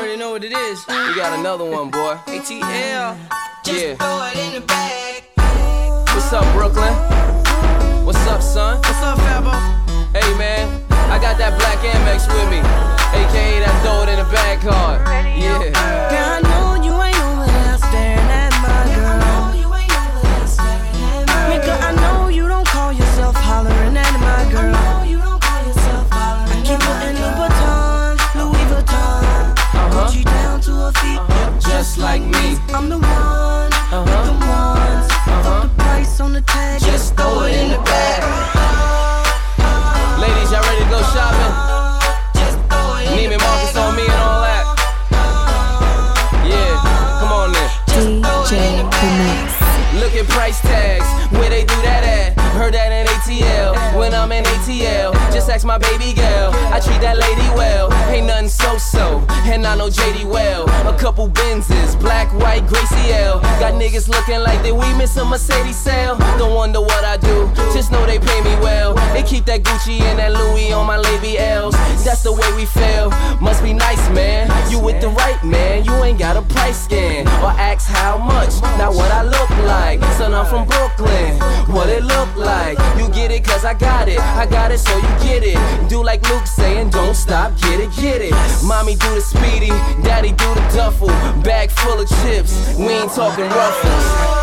already know what it is. We got another one, boy. ATL. Just Yeah. throw it in the bag. What's up, Brooklyn? What's up, son? What's up, Fabo? Hey, man, I got that black Amex with me, aka that throw it in the bag card. Yeah. Girl, I know you ain't over there staring at my girl. Nigga, I know you don't call yourself hollering at my girl. I keep putting the baton, Louis Vuitton. Gucci down to her feet, Just like me. I'm the one with the ones. Fuck the price on the tag, just throw it in the bag. Ladies, y'all ready to go shopping? Just throw it in the Neiman Marcus bag. on me and all that. Yeah, come on then. DJ Connects. Look at price tags, where they do that at? Heard that in ATL, when I'm in ATL. Just ask my baby girl, I treat that lady well. Ain't nothing so-so, and I know JD well. A couple Benzes, black, white, Gracie L. Got niggas looking like that we miss a Mercedes sale. Don't wonder what I do, just know they pay me well. They keep that Gucci and that Louis on my Lady L's. That's the way we feel, must be nice, man. You with the right man, you ain't got a price scan. Or ask how much, not what I look like. Son, I'm from Brooklyn, what it look like. You get it cause I got it so you get it. Do like Luke saying, don't stop, get it. Mommy do the speedy, daddy do the duffel. Bag full of chips, we ain't talking ruffles.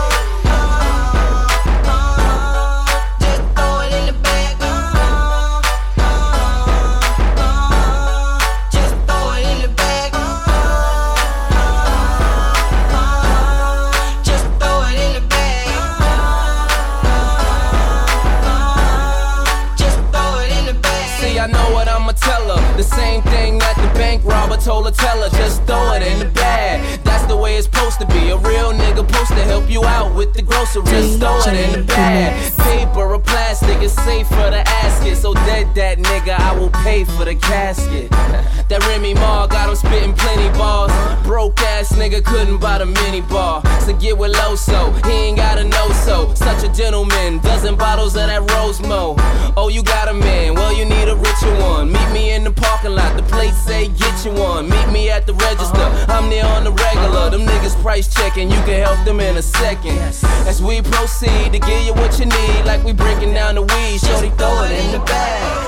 I know what I'ma tell her. The same thing that the bank robber told her, tell her, just throw it in the bag. That's the way it's supposed to be. A real nigga supposed to help you out with the groceries. Just throw it in the bag. Paper or plastic is safe for the asket. So dead that nigga, I will pay for the casket. That Remy Ma got him spitting plenty bars. Broke ass nigga couldn't buy the mini bar. So get with Loso, he ain't gotta know so. Such a gentleman, dozen bottles of that Rosemo. Oh, you got a man, well you need a richer one. Meet me in the parking lot, the place say get you one. Meet me at the register, I'm there on the regular. Them niggas price checking, you can help them in a second. As we proceed to give you what you need, like we breaking down the weed, shorty throw it in the bag.